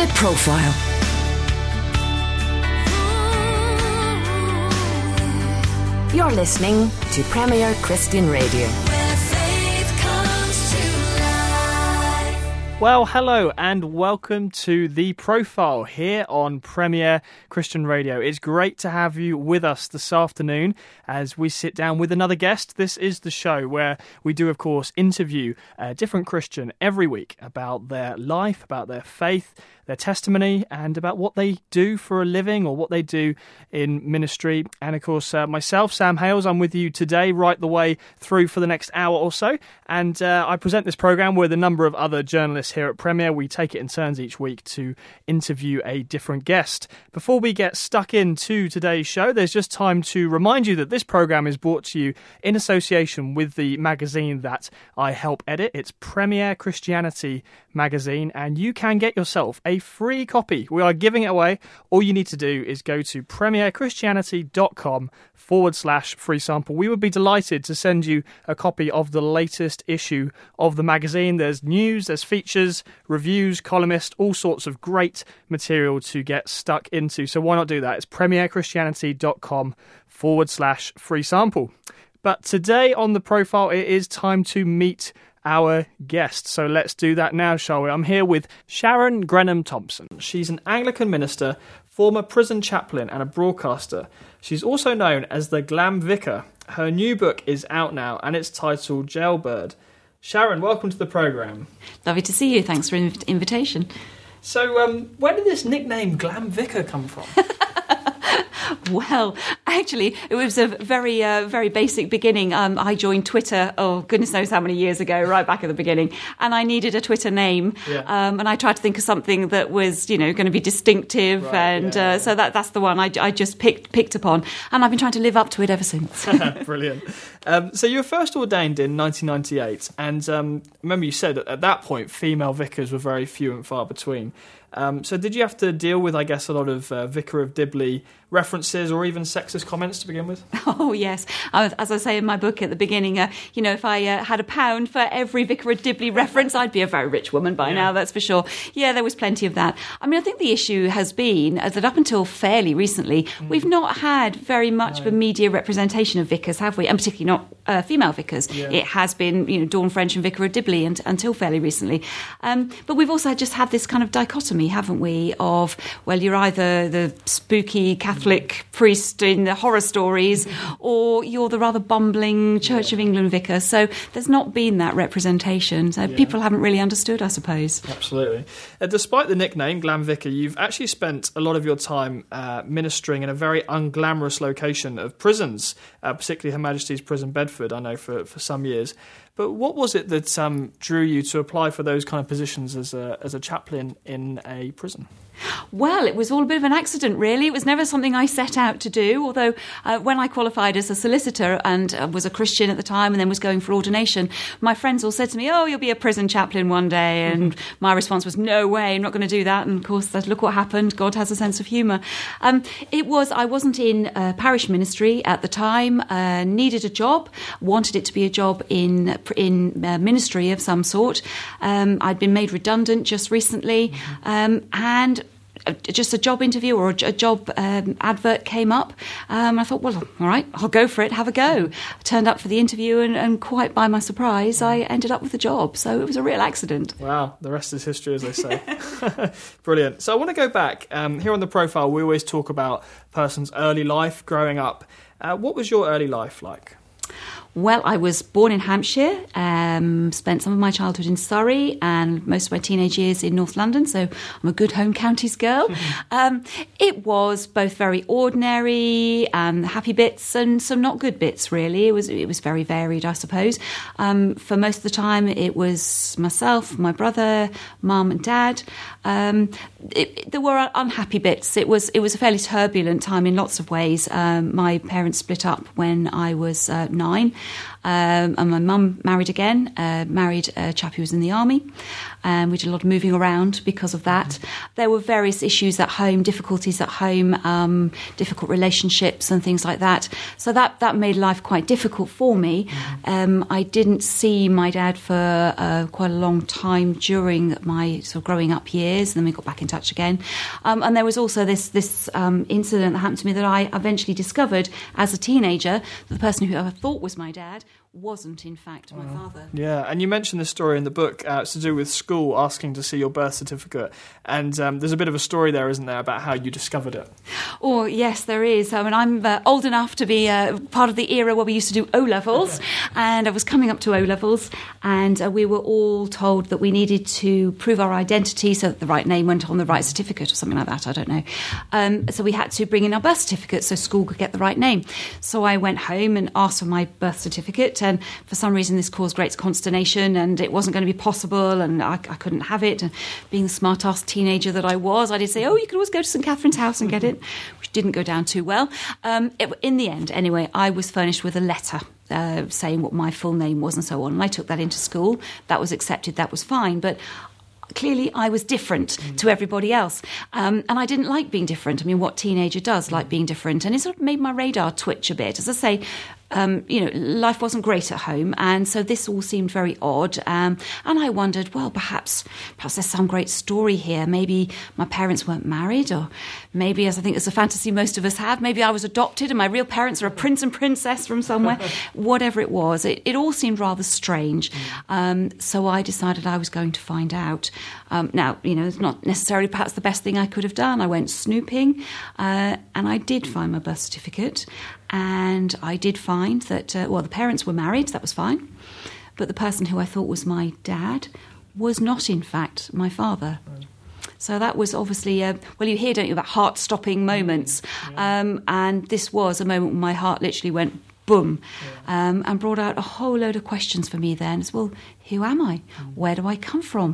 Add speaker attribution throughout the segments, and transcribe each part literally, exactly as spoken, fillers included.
Speaker 1: The Profile. You're listening to Premier Christian Radio.
Speaker 2: Well, hello and welcome to The Profile here on Premier Christian Radio. It's great to have you with us this afternoon as we sit down with another guest. This is the show where we do, of course, interview a different Christian every week about their life, about their faith, their testimony, and about what they do for a living or what they do in ministry. And of course, uh, myself, Sam Hales, I'm with you today right the way through for the next hour or so. And uh, I present this programme with a number of other journalists here at Premier. We take it in turns each week to interview a different guest. Before we get stuck into today's show, there's just time to remind you that this programme is brought to you in association with the magazine that I help edit. It's Premier Christianity magazine, and you can get yourself a free copy. We are giving it away. All you need to do is go to premierchristianity.com forward slash free sample. We would be delighted to send you a copy of the latest issue of the magazine. There's news, there's features, reviews, columnists, all sorts of great material to get stuck into. So why not do that? It's premierchristianity.com forward slash free sample. But today on The Profile, it is time to meet our guest. So let's do that now, shall we? I'm here with Sharon Grenham Thompson. She's an Anglican minister, former prison chaplain and a broadcaster. She's also known as the Glam Vicar. Her new book is out now and it's titled Jailbird. Sharon, welcome to the programme.
Speaker 3: Lovely to see you. Thanks for the invitation.
Speaker 2: So um, where did this nickname Glam Vicar come from?
Speaker 3: Well, actually, it was a very, uh, very basic beginning. Um, I joined Twitter, oh, goodness knows how many years ago, right back at the beginning, and I needed a Twitter name. Yeah. Um, and I tried to think of something that was, you know, going to be distinctive, right, and yeah, uh, yeah. so that that's the one I, I just picked picked upon, and I've been trying to live up to it ever since.
Speaker 2: Brilliant. Um, so you were first ordained in nineteen ninety-eight, and um, remember you said at that point female vicars were very few and far between. Um, so did you have to deal with, I guess, a lot of uh, Vicar of Dibley references or even sexist comments to begin with?
Speaker 3: Oh, yes. As I say in my book at the beginning, uh, you know, if I uh, had a pound for every Vicar of Dibley reference, I'd be a very rich woman by yeah. now, that's for sure. Yeah, there was plenty of that. I mean, I think the issue has been uh, that up until fairly recently, mm. we've not had very much no. of a media representation of vicars, have we? And particularly not uh, female vicars. Yeah. It has been, you know, Dawn French and Vicar of Dibley and, until fairly recently. Um, but we've also just had this kind of dichotomy, haven't we, of, well, you're either the spooky Catholic priest in the horror stories or you're the rather bumbling Church yeah. of England vicar. So there's not been that representation. So yeah. people haven't really understood, I suppose.
Speaker 2: Absolutely. Uh, despite the nickname, Glam Vicar, you've actually spent a lot of your time uh, ministering in a very unglamorous location of prisons, uh, particularly Her Majesty's Prison Bedford, I know, for, for some years. But what was it that um, drew you to apply for those kind of positions as a as a chaplain in a prison?
Speaker 3: Well, it was all a bit of an accident, really. It was never something I set out to do, although uh, when I qualified as a solicitor and uh, was a Christian at the time and then was going for ordination, my friends all said to me, oh, you'll be a prison chaplain one day. And mm-hmm. my response was, no way, I'm not going to do that. And of course, look what happened. God has a sense of humour. Um, it was, I wasn't in uh, parish ministry at the time, uh, needed a job, wanted it to be a job in, in uh, ministry of some sort. Um, I'd been made redundant just recently, mm-hmm. um, and just a job interview or a job um, advert came up. Um, I thought, well, all right, I'll go for it, have a go. I turned up for the interview and, and quite by my surprise, I ended up with the job. So it was a real accident.
Speaker 2: Wow, the rest is history, as they say. Brilliant. So I want to go back. Um, here on The Profile, we always talk about a person's early life, growing up. Uh, what was your early life like?
Speaker 3: Well, I was born in Hampshire, um, spent some of my childhood in Surrey and most of my teenage years in North London, so I'm a good home counties girl. um, it was both very ordinary and happy bits and some not good bits, really. It was it was very varied, I suppose. Um, for most of the time, it was myself, my brother, mum and dad. Um, it, there were unhappy bits. It was, it was a fairly turbulent time in lots of ways. Um, my parents split up when I was uh, nine. Um, and my mum married again, uh, married a chap who was in the army. Um, we did a lot of moving around because of that. There were various issues at home, difficulties at home, um, difficult relationships and things like that. So that, that made life quite difficult for me. Um, I didn't see my dad for uh, quite a long time during my sort of growing up years, and then we got back in touch again. Um, and there was also this, this um, incident that happened to me that I eventually discovered as a teenager, that the person who I thought was my dad wasn't, in fact, my father.
Speaker 2: Yeah, and you mentioned this story in the book. Uh, it's to do with school asking to see your birth certificate. And um, there's a bit of a story there, isn't there, about how you discovered it?
Speaker 3: Oh, yes, there is. I mean, I'm uh, old enough to be uh, part of the era where we used to do O-levels, and I was coming up to O-levels, and uh, we were all told that we needed to prove our identity so that the right name went on the right certificate or something like that, I don't know. Um, so we had to bring in our birth certificate so school could get the right name. So I went home and asked for my birth certificate, and for some reason this caused great consternation, and it wasn't going to be possible, and I, I couldn't have it. And being the smart-ass teenager that I was, I did say, oh, you could always go to St Catherine's House and get it, which didn't go down too well. Um, it, in the end, anyway, I was furnished with a letter uh, saying what my full name was and so on, and I took that into school. That was accepted, that was fine, but clearly I was different mm. to everybody else. Um, and I didn't like being different. I mean, what teenager does like being different? And it sort of made my radar twitch a bit. As I say, um, you know, life wasn't great at home, and so this all seemed very odd. Um, and I wondered, well, perhaps perhaps there's some great story here. Maybe my parents weren't married, or maybe, as I think it's a fantasy most of us have, maybe I was adopted and my real parents are a prince and princess from somewhere. Whatever it was, it, it all seemed rather strange. Um, so I decided I was going to find out. Um, now, you know, it's not necessarily perhaps the best thing I could have done. I went snooping, uh, and I did find my birth certificate. And I did find that, uh, well, the parents were married, that was fine. But the person who I thought was my dad was not, in fact, my father. Right. So that was obviously, uh, well, you hear, don't you, about heart-stopping moments. Yeah. Um, and this was a moment when my heart literally went boom, yeah. um, and brought out a whole load of questions for me then as well. Who am I? Mm. Where do I come from?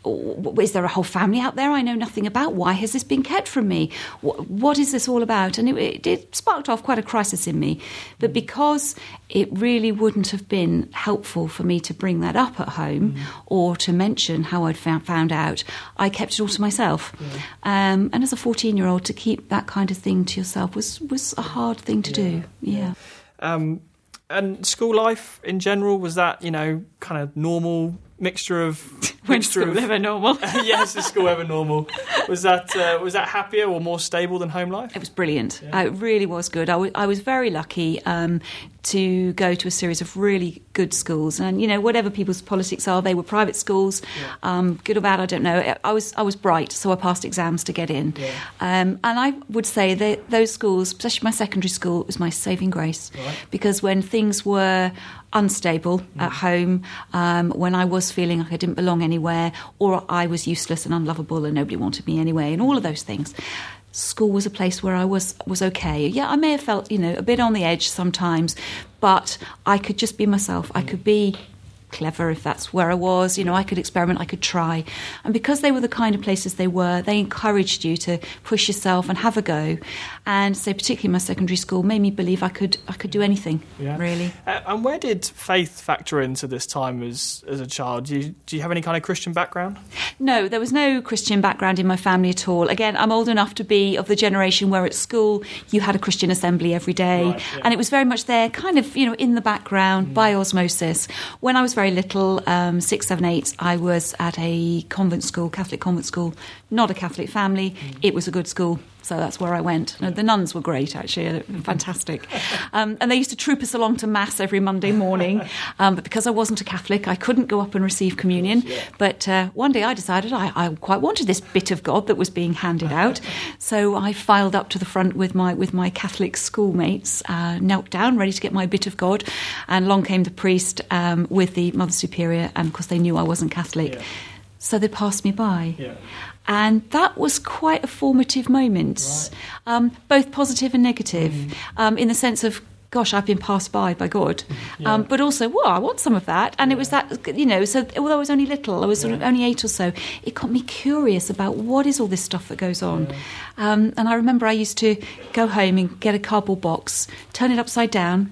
Speaker 3: Is there a whole family out there I know nothing about? Why has this been kept from me? What, what is this all about? And it, it, it sparked off quite a crisis in me. But because it really wouldn't have been helpful for me to bring that up at home mm. or to mention how I'd found, found out, I kept it all to myself. Yeah. Um, and as a fourteen-year-old, to keep that kind of thing to yourself was, was a hard thing to yeah. do. Yeah. yeah.
Speaker 2: Um, and school life in general, was that, you know, kind of normal mixture of...
Speaker 3: When school of, ever normal.
Speaker 2: Yes, is school ever normal. Was that uh, was that happier or more stable than home life?
Speaker 3: It was brilliant.
Speaker 2: Yeah.
Speaker 3: Uh, it really was good. I, w- I was very lucky um, to go to a series of really good schools. And, you know, whatever people's politics are, they were private schools. Yeah. Um, good or bad, I don't know. I was I was bright, so I passed exams to get in. Yeah. Um, and I would say that those schools, especially my secondary school, was my saving grace. Right. Because when things were unstable mm. at home, um, when I was feeling like I didn't belong anywhere, or I was useless and unlovable and nobody wanted me anyway, and all of those things, school was a place where I was was okay. Yeah, I may have felt, you know, a bit on the edge sometimes, but I could just be myself. I could be clever if that's where I was, you know, I could experiment, I could try. And because they were the kind of places they were, they encouraged you to push yourself and have a go. And so particularly my secondary school made me believe I could I could do anything, yeah. really.
Speaker 2: Uh, and where did faith factor into this time as as a child? Do you, do you have any kind of Christian background?
Speaker 3: No, there was no Christian background in my family at all. Again, I'm old enough to be of the generation where at school you had a Christian assembly every day, right, yeah. and it was very much there, kind of, you know, in the background, mm. by osmosis. When I was very little, um, six, seven, eight, I was at a convent school, Catholic convent school, not a Catholic family. Mm. It was a good school. So that's where I went. No, the nuns were great, actually, fantastic. Um, and they used to troop us along to Mass every Monday morning. Um, but because I wasn't a Catholic, I couldn't go up and receive communion. But uh, one day I decided I, I quite wanted this bit of God that was being handed out. So I filed up to the front with my with my Catholic schoolmates, uh, knelt down, ready to get my bit of God. And along came the priest um, with the Mother Superior. And, of course, they knew I wasn't Catholic. Yeah. So they passed me by. Yeah. And that was quite a formative moment, right. um, both positive and negative, mm. um, in the sense of, gosh, I've been passed by by God. Yeah. Um, but also, well, I want some of that. And yeah. it was that, you know, so although I was only little, I was yeah. sort of only eight or so, it got me curious about what is all this stuff that goes on. Yeah. Um, and I remember I used to go home and get a cardboard box, turn it upside down,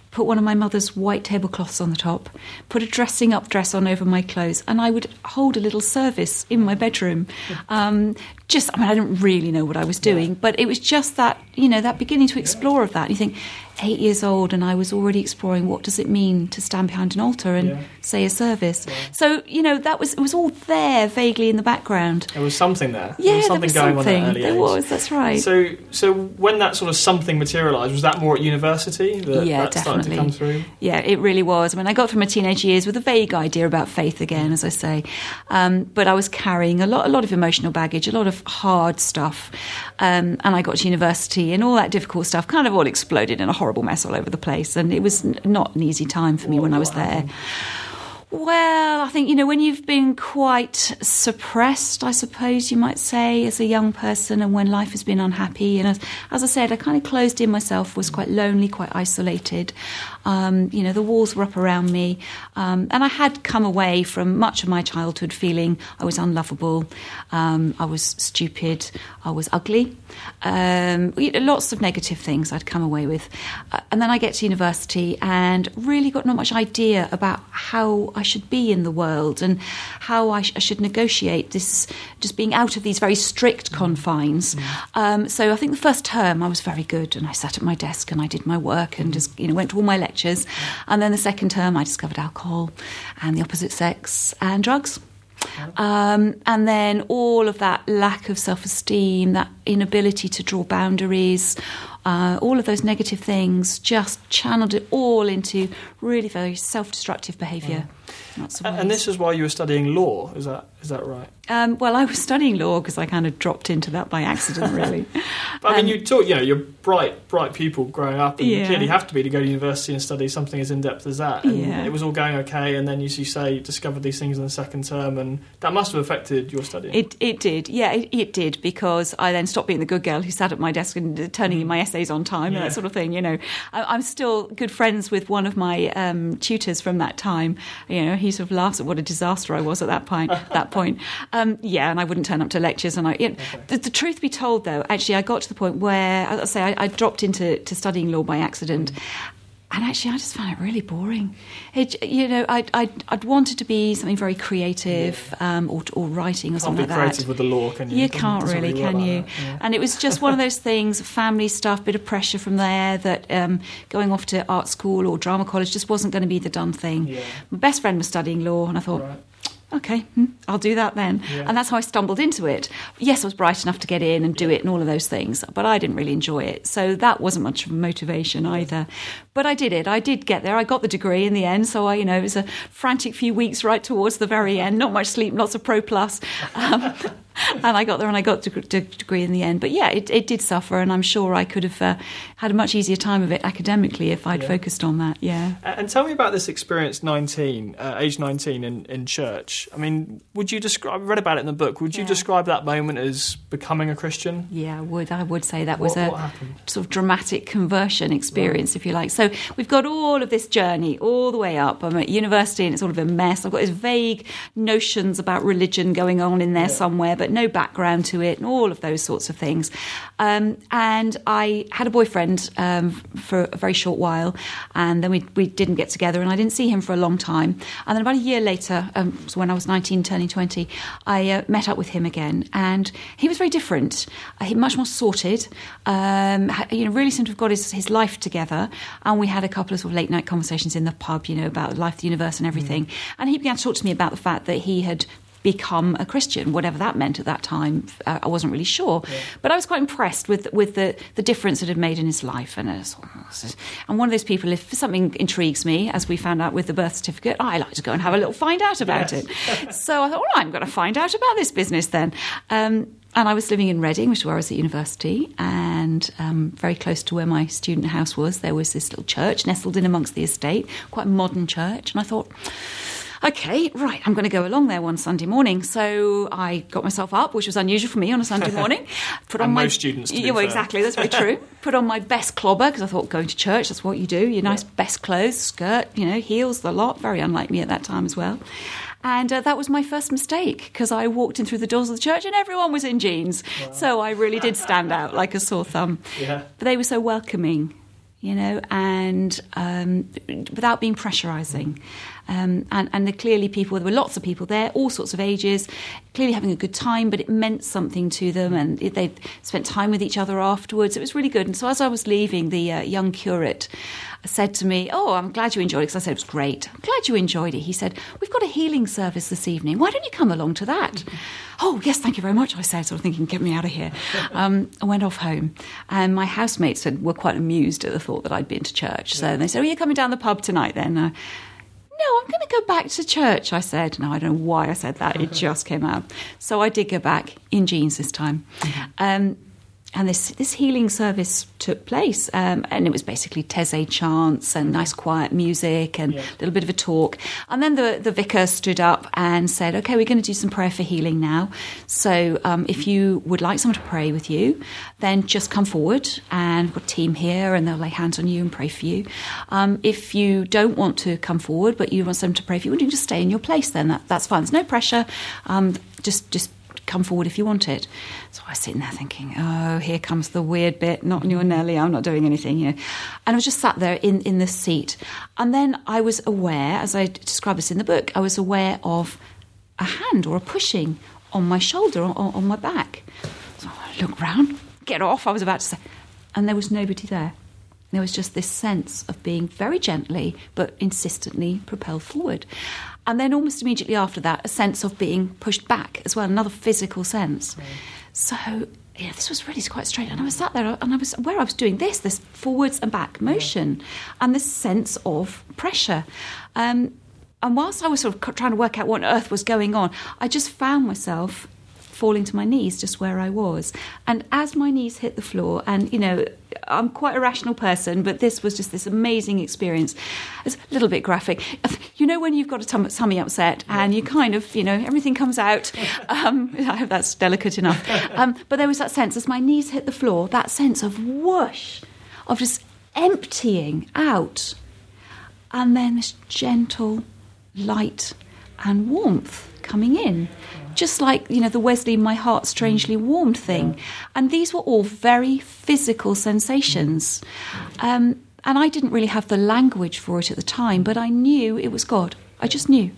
Speaker 3: put one of my mother's white tablecloths on the top, put a dressing up dress on over my clothes, and I would hold a little service in my bedroom. Um, just, I mean, I didn't really know what I was doing, yeah. but it was just that, you know, that beginning to explore yeah. of that. And you think, eight years old, and I was already exploring what does it mean to stand behind an altar and yeah. say a service. Yeah. So, you know, that was, it was all there vaguely in the background.
Speaker 2: There was something there.
Speaker 3: Yeah,
Speaker 2: there was something
Speaker 3: there was
Speaker 2: going
Speaker 3: something.
Speaker 2: on at early
Speaker 3: there
Speaker 2: age.
Speaker 3: was, that's right.
Speaker 2: So, so when that sort of something materialised, was that more at university that,
Speaker 3: yeah,
Speaker 2: that
Speaker 3: definitely.
Speaker 2: started to come through?
Speaker 3: Yeah, it really was. I mean, I got through my teenage years with a vague idea about faith again, as I say, um, but I was carrying a lot, a lot of emotional baggage, a lot of hard stuff, um, and I got to university, and all that difficult stuff kind of all exploded in a horrible mess all over the place, and it was n- not an easy time for me
Speaker 2: what,
Speaker 3: when I was
Speaker 2: what
Speaker 3: there.
Speaker 2: happened?
Speaker 3: Well, I think, you know, when you've been quite suppressed, I suppose you might say, as a young person, and when life has been unhappy, and as, as I said, I kind of closed in myself, was quite lonely, quite isolated. Um, you know, the walls were up around me, um, and I had come away from much of my childhood feeling I was unlovable, um, I was stupid, I was ugly, um, lots of negative things I'd come away with. Uh, and then I get to university and really got not much idea about how I should be in the world and how I, sh- I should negotiate this, just being out of these very strict confines. Mm-hmm. Um, so I think the first term I was very good, and I sat at my desk and I did my work and just, you know, went to all my lectures. And then the second term I discovered alcohol and the opposite sex and drugs. Um, and then all of that lack of self-esteem, that inability to draw boundaries, uh, all of those negative things just channeled it all into really very self-destructive behaviour.
Speaker 2: Mm. And, and this is why you were studying law, is that is that right?
Speaker 3: Um, well, I was studying law because I kind of dropped into that by accident, really.
Speaker 2: But I mean,
Speaker 3: um,
Speaker 2: you taught, you know, you're bright, bright people growing up, and
Speaker 3: yeah.
Speaker 2: you clearly have to be to go to university and study something as in-depth as that. And
Speaker 3: yeah.
Speaker 2: it was all going okay, and then, as you say, you discovered these things in the second term, and that must have affected your studying.
Speaker 3: It it did, yeah, it, it did, because I then stopped being the good girl who sat at my desk and turning in my essays on time
Speaker 2: yeah.
Speaker 3: and that sort of thing, you know. I, I'm still good friends with one of my um, tutors from that time. You know, he sort of laughs at what a disaster I was at that point. that point. Um, yeah, and I wouldn't turn up to lectures. And I, you know,
Speaker 2: okay.
Speaker 3: the, the truth be told, though, actually, I got to the point where, as I say, I, I dropped into to studying law by accident. Mm. And actually, I just found it really boring. It, you know, I'd, I'd, I'd wanted to be something very creative, yeah. um, or, or writing or
Speaker 2: can't
Speaker 3: something
Speaker 2: be
Speaker 3: like
Speaker 2: creative
Speaker 3: that.
Speaker 2: with the law, can you?
Speaker 3: You
Speaker 2: it
Speaker 3: can't really,
Speaker 2: really
Speaker 3: can
Speaker 2: like
Speaker 3: you?
Speaker 2: Yeah.
Speaker 3: And it was just one of those things, family stuff, bit of pressure from there, that um, going off to art school or drama college just wasn't going to be the done thing.
Speaker 2: Yeah.
Speaker 3: My best friend was studying law, and I thought,
Speaker 2: right.
Speaker 3: okay, I'll do that then.
Speaker 2: Yeah.
Speaker 3: And that's how I stumbled into it. Yes, I was bright enough to get in and do it and all of those things, but I didn't really enjoy it. So that wasn't much of a motivation either. But I did it. I did get there. I got the degree in the end. So, I, you know, it was a frantic few weeks right towards the very end. Not much sleep, lots of Pro Plus. Um, and I got there and I got the degree in the end. But yeah, it, it did suffer, and I'm sure I could have uh, had a much easier time of it academically if I'd
Speaker 2: yeah.
Speaker 3: focused on that, yeah.
Speaker 2: And tell me about this experience, nineteen, uh, age nineteen in, in church. I mean, would you describe, I read about it in the book, would you yeah. describe that moment as becoming a Christian?
Speaker 3: Yeah, I would. I would say that was
Speaker 2: what,
Speaker 3: a
Speaker 2: what happened?
Speaker 3: sort of dramatic conversion experience,
Speaker 2: right.
Speaker 3: if you like. So we've got all of this journey all the way up. I'm at university and it's sort of a mess. I've got these vague notions about religion going on in there yeah. somewhere, but no background to it, and all of those sorts of things. Um, and I had a boyfriend um, for a very short while, and then we we didn't get together, and I didn't see him for a long time. And then about a year later, um, so when I was nineteen, turning twenty, I uh, met up with him again, and he was very different. Uh, he much more sorted. Um, you know, really seemed to have got his, his life together, and we had a couple of sort of late night conversations in the pub, you know, about life, the universe, and everything. Mm. And he began to talk to me about the fact that he had become a Christian, whatever that meant at that time. Uh, I wasn't really sure. Yeah. But I was quite impressed with with the, the difference it had made in his life. And, was, and one of those people, if something intrigues me, as we found out with the birth certificate, I like to go and have a little find out about yes. it. So I thought, well, I'm going to find out about this business then. Um, and I was living in Reading, which is where I was at university, and um, very close to where my student house was, there was this little church nestled in amongst the estate, quite a modern church. And I thought, OK, right, I'm going to go along there one Sunday morning. So I got myself up, which was unusual for me on a Sunday morning. Put
Speaker 2: and
Speaker 3: on my,
Speaker 2: most students do.
Speaker 3: Yeah, well, exactly, that's very true. Put on my best clobber, because I thought going to church, that's what you do. Your nice yeah. best clothes, skirt, you know, heels, the lot. Very unlike me at that time as well. And uh, that was my first mistake, because I walked in through the doors of the church and everyone was in jeans. Wow. So I really did stand out like a sore thumb.
Speaker 2: Yeah.
Speaker 3: But they were so welcoming. you know, and um, without being pressurising. Um, and, and there clearly people, there were lots of people there, all sorts of ages, clearly having a good time, but it meant something to them, and it, they spent time with each other afterwards. It was really good. And so as I was leaving, the uh, young curate said to me, "Oh, I'm glad you enjoyed it," because I said it was great. "I'm glad you enjoyed it." He said, "We've got a healing service this evening. Why don't you come along to that?" Mm-hmm. "Oh, yes, thank you very much," I said, sort of thinking, get me out of here. Um, I went off home, and my housemates had, were quite amused at the thought that I'd been to church. So yeah. They said, "Oh, you're coming down the pub tonight then?" Uh, "No, I'm going to go back to church," I said. No, I don't know why I said that. It just came out. So I did go back in jeans this time. Mm-hmm. Um, and this, this healing service took place. Um, and it was basically Taizé chants and nice quiet music and yeah. a little bit of a talk. And then the, the vicar stood up and said, "Okay, we're going to do some prayer for healing now. So um, if you would like someone to pray with you, then just come forward, and we've got a team here and they'll lay hands on you and pray for you. Um, if you don't want to come forward but you want someone to pray for you, you can just stay in your place then. That, that's fine. There's no pressure. Um, just just come forward if you want it." So I was sitting there thinking, oh, here comes the weird bit, not your Nelly, I'm not doing anything, you know. And I was just sat there in, in the seat. And then I was aware, as I describe this in the book, I was aware of a hand or a pushing on my shoulder, on, on my back. So I looked round, get off, I was about to say, and there was nobody there. There was just this sense of being very gently but insistently propelled forward. And then almost immediately after that, a sense of being pushed back as well, another physical sense. Right. So, yeah, this was really quite strange. And I was sat there and I was aware I was doing this, this forwards and back motion, yeah. and this sense of pressure. Um, and whilst I was sort of trying to work out what on earth was going on, I just found myself falling to my knees just where I was. And as my knees hit the floor, and, you know, I'm quite a rational person, but this was just this amazing experience. It's a little bit graphic. You know when you've got a tum- tummy upset and you kind of, you know, everything comes out. Um, I hope that's delicate enough. Um, but there was that sense, as my knees hit the floor, that sense of whoosh, of just emptying out. And then this gentle light and warmth coming in. Just like, you know, the Wesley "My Heart Strangely Warmed" thing. Yeah. And these were all very physical sensations. Um, and I didn't really have the language for it at the time, but I knew it was God. I just knew.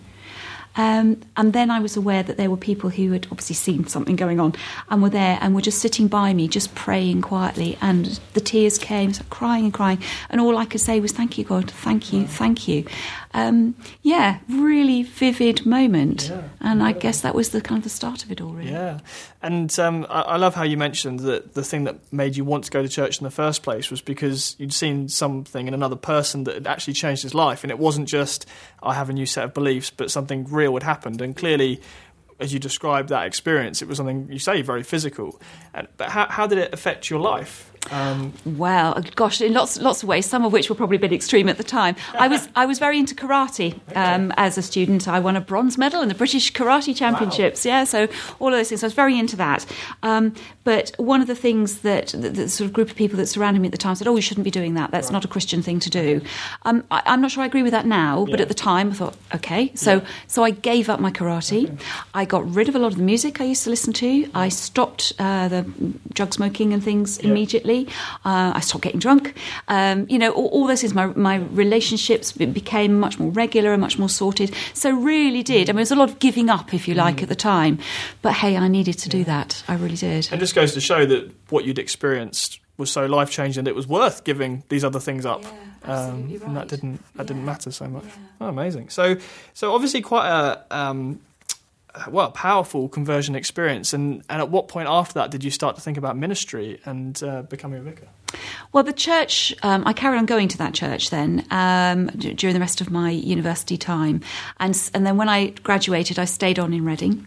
Speaker 3: Um, and then I was aware that there were people who had obviously seen something going on and were there and were just sitting by me, just praying quietly. And the tears came, so crying and crying. And all I could say was, "Thank you, God. Thank you. Thank you." Um, yeah, really vivid moment. Yeah, and I guess that was the kind of the start of it all, really.
Speaker 2: Yeah. And um, I, I love how you mentioned that the thing that made you want to go to church in the first place was because you'd seen something in another person that had actually changed his life. And it wasn't just, I have a new set of beliefs, but something real had happened. And clearly, as you described that experience, it was something, you say, very physical. And, but how, how did it affect your life? Um,
Speaker 3: well, gosh, in lots lots of ways, some of which were probably a bit extreme at the time. I was I was very into karate um, okay. as a student. I won a bronze medal in the British Karate Championships. Wow. Yeah, so all of those things. I was very into that. Um, but one of the things that the, the sort of group of people that surrounded me at the time said, "Oh, you shouldn't be doing that. That's right. not a Christian thing to do." Um, I, I'm not sure I agree with that now, yeah. but at the time I thought, okay. So yeah. so I gave up my karate. Okay. I got rid of a lot of the music I used to listen to. I stopped uh, the drug smoking and things yeah. immediately. Uh, I stopped getting drunk. Um, you know, all, all those things. My, my relationships became much more regular and much more sorted. So really did. I mean, there was a lot of giving up, if you like, mm. at the time. But hey, I needed to yeah. do that. I really did.
Speaker 2: And just goes to show that what you'd experienced was so life-changing that it was worth giving these other things up.
Speaker 3: Yeah, absolutely
Speaker 2: um,
Speaker 3: right.
Speaker 2: And that didn't that yeah. didn't matter so much.
Speaker 3: Yeah.
Speaker 2: Oh, amazing. So so obviously quite a um, well powerful conversion experience. And, and at what point after that did you start to think about ministry and uh, becoming a vicar?
Speaker 3: Well, the church, um, I carried on going to that church then um, d- during the rest of my university time. And, and then when I graduated, I stayed on in Reading.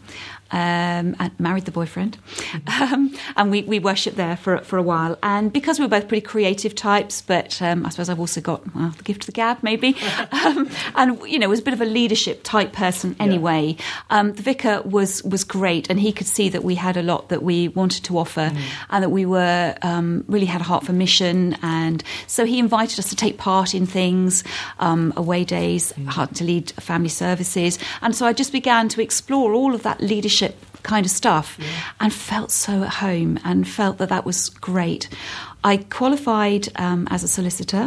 Speaker 3: Um, and married the boyfriend, um, and we, we worshipped there for for a while. And because we were both pretty creative types, but um, I suppose I've also got well, the gift of the gab, maybe, um, and you know was a bit of a leadership type person anyway. Yeah. Um, the vicar was was great, and he could see that we had a lot that we wanted to offer, mm. and that we were um, really had a heart for mission. And so he invited us to take part in things, um, away days, mm. to lead family services, and so I just began to explore all of that leadership kind of stuff yeah. and felt so at home and felt that that was great. I qualified um, as a solicitor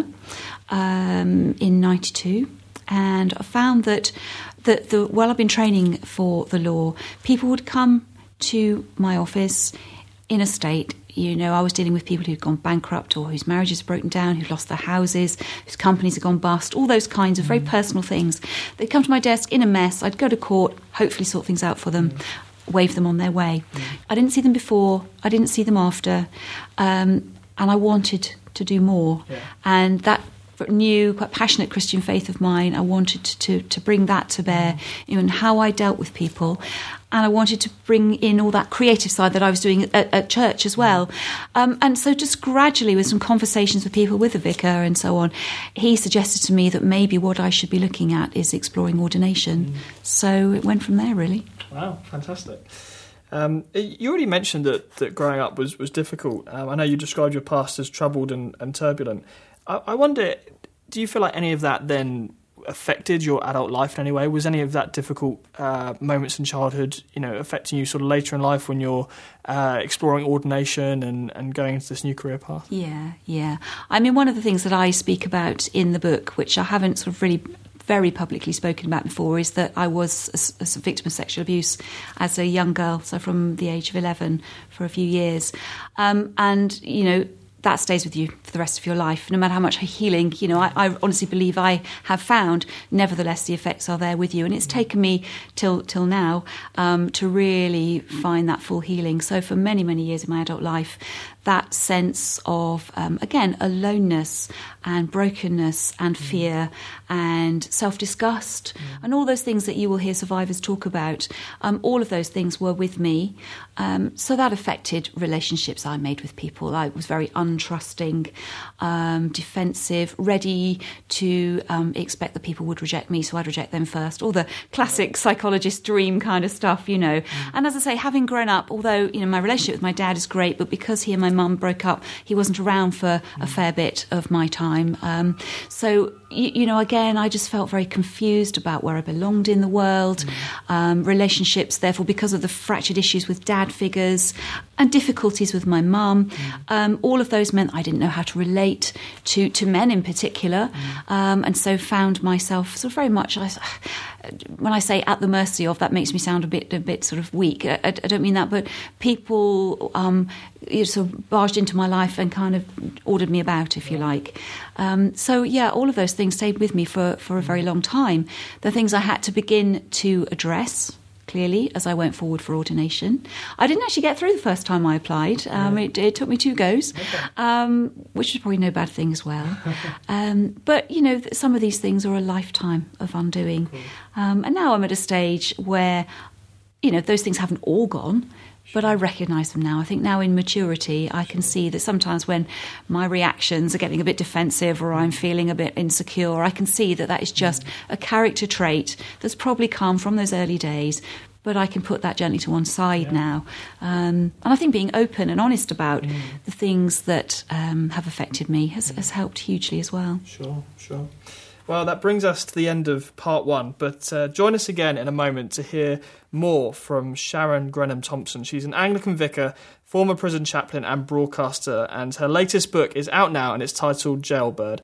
Speaker 3: um, in ninety-two, and I found that the, the, while I've been training for the law, people would come to my office in a state. You know, I was dealing with people who'd gone bankrupt or whose marriages had broken down, who'd lost their houses, whose companies had gone bust, all those kinds of very personal things. They'd come to my desk in a mess. I'd go to court, hopefully sort things out for them, mm. wave them on their way. Mm. I didn't see them before. I didn't see them after. Um, and I wanted to do more. Yeah. And that new, quite passionate Christian faith of mine, I wanted to, to bring that to bear, mm. you know, in how I dealt with people. And I wanted to bring in all that creative side that I was doing at, at church as well. Um, and so just gradually, with some conversations with people, with the vicar and so on, he suggested to me that maybe what I should be looking at is exploring ordination. Mm. So it went from there, really.
Speaker 2: Wow, fantastic. Um, you already mentioned that, that growing up was, was difficult. Um, I know you described your past as troubled and, and turbulent. I, I wonder, do you feel like any of that then affected your adult life in any way? Was any of that difficult uh, moments in childhood, you know, affecting you sort of later in life when you're uh, exploring ordination and, and going into this new career path?
Speaker 3: Yeah, yeah. I mean, one of the things that I speak about in the book, which I haven't sort of really very publicly spoken about before, is that I was a, a victim of sexual abuse as a young girl, so from the age of eleven for a few years. Um, and, you know, that stays with you for the rest of your life, no matter how much healing, you know, I, I honestly believe I have found, nevertheless the effects are there with you. And it's taken me till till now um, to really find that full healing. So for many, many years in my adult life, that sense of, um, again, aloneness and brokenness and fear and self-disgust mm. and all those things that you will hear survivors talk about, um, all of those things were with me. Um, so that affected relationships I made with people. I was very untrusting, um, defensive, ready to um, expect that people would reject me, so I'd reject them first. All the classic psychologist dream kind of stuff, you know. Mm. And as I say, having grown up, although, you know, my relationship with my dad is great, but because he and my mum broke up, he wasn't around for a fair bit of my time. Um, so, you, you know, again, I just felt very confused about where I belonged in the world. Mm. Um, relationships, therefore, because of the fractured issues with dad figures and difficulties with my mum, mm. um, all of those meant I didn't know how to relate to, to men in particular. Mm. Um, and so found myself sort of very much, I, when I say at the mercy of, that makes me sound a bit a bit sort of weak. I, I don't mean that, but people um, you know, sort of barged into my life and kind of ordered me about, if you like. Um, so, yeah, all of those things stayed with me for, for a very long time. The things I had to begin to address, clearly, as I went forward for ordination. I didn't actually get through the first time I applied. Um, it, it took me two goes, okay. um, which is probably no bad thing as well. um, but, you know, some of these things are a lifetime of undoing. Cool. Um, and now I'm at a stage where, you know, those things haven't all gone, but I recognise them now. I think now in maturity, I can see that sometimes when my reactions are getting a bit defensive or I'm feeling a bit insecure, I can see that that is just a character trait that's probably come from those early days, but I can put that gently to one side yeah. now. Um, and I think being open and honest about mm. the things that um, have affected me has, mm. has helped hugely as well.
Speaker 2: Sure, sure. Well, that brings us to the end of part one, but uh, join us again in a moment to hear more from Sharon Grenham-Thompson. She's an Anglican vicar, former prison chaplain and broadcaster, and her latest book is out now and it's titled Jailbird.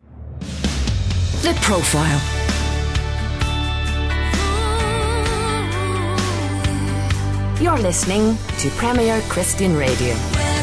Speaker 1: The Profile. You're listening to Premier Christian Radio.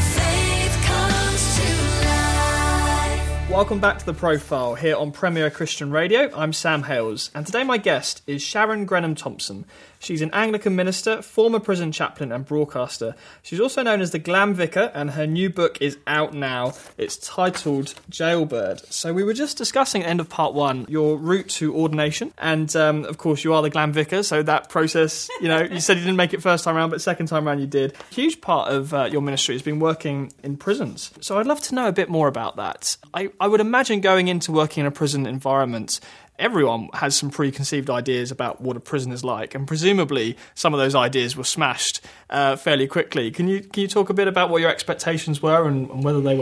Speaker 2: Welcome back to The Profile here on Premier Christian Radio. I'm Sam Hales, and today my guest is Sharon Grenham-Thompson. She's an Anglican minister, former prison chaplain and broadcaster. She's also known as the Glam Vicar, and her new book is out now. It's titled Jailbird. So we were just discussing at the end of part one your route to ordination, and um, of course you are the Glam Vicar, so that process, you know, you said you didn't make it first time around, but second time around you did. A huge part of uh, your ministry has been working in prisons. So I'd love to know a bit more about that. I, I would imagine going into working in a prison environment, everyone has some preconceived ideas about what a prison is like, and presumably some of those ideas were smashed uh, fairly quickly. Can you can you talk a bit about what your expectations were and, and whether they were met?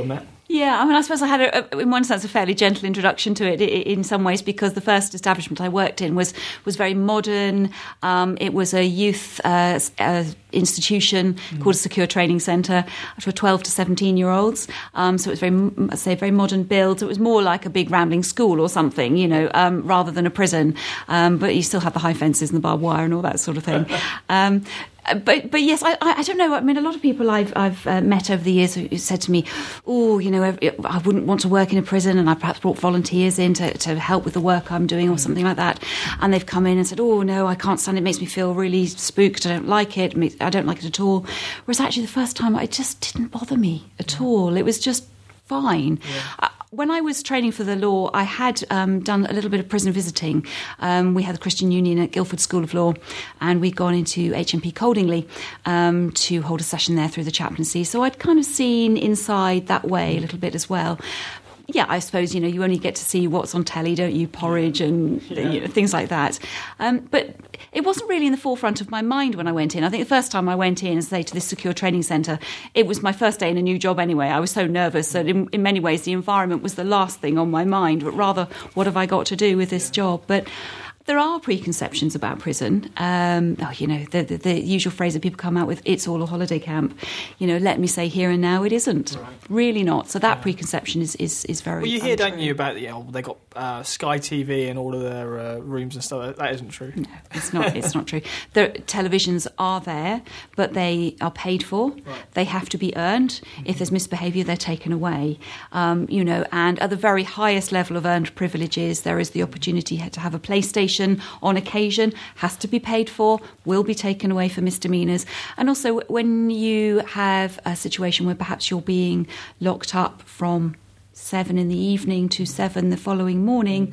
Speaker 3: Yeah, I mean, I suppose I had, a, a, in one sense, a fairly gentle introduction to it in some ways, because the first establishment I worked in was was very modern. Um, it was a youth uh, uh, institution mm. called a Secure Training Centre for twelve to seventeen-year-olds. Um, so it was very, I'd say, very modern build. So it was more like a big rambling school or something, you know, um, rather than a prison. Um, but you still had the high fences and the barbed wire and all that sort of thing. Um, But but yes, I I don't know. I mean, a lot of people I've I've uh, met over the years who said to me, "Oh, you know, I wouldn't want to work in a prison," and I perhaps brought volunteers in to, to help with the work I'm doing or something like that. And they've come in and said, "Oh no, I can't stand it. It makes me feel really spooked. I don't like it. I don't like it at all." Whereas actually, the first time, it just didn't bother me at all. It was just fine. Yeah. I, When I was training for the law, I had um, done a little bit of prison visiting. Um, we had the Christian Union at Guildford School of Law, and we'd gone into H M P Coldingley um, to hold a session there through the chaplaincy. So I'd kind of seen inside that way a little bit as well. Yeah, I suppose, you know, you only get to see what's on telly, don't you? Porridge and yeah. you know, things like that. Um, but it wasn't really in the forefront of my mind when I went in. I think the first time I went in, as I say, to this Secure Training Centre, it was my first day in a new job anyway. I was so nervous that in, in many ways the environment was the last thing on my mind, but rather, what have I got to do with this job? But there are preconceptions about prison. Um, oh, you know, the, the, the usual phrase that people come out with, it's all a holiday camp. You know, let me say here and now, it isn't. Right. Really not. So that yeah. preconception is, is, is very
Speaker 2: Well, you hear,
Speaker 3: untrue.
Speaker 2: don't you, about, you know, they got uh, Sky T V in all of their uh, rooms and stuff. That isn't true.
Speaker 3: No, it's not. It's not true. The televisions are there, but they are paid for. Right. They have to be earned. Mm-hmm. If there's misbehaviour, they're taken away. Um, you know, and at the very highest level of earned privileges, there is the opportunity to have a PlayStation on occasion, has to be paid for, will be taken away for misdemeanours. And also when you have a situation where perhaps you're being locked up from seven in the evening to seven the following morning,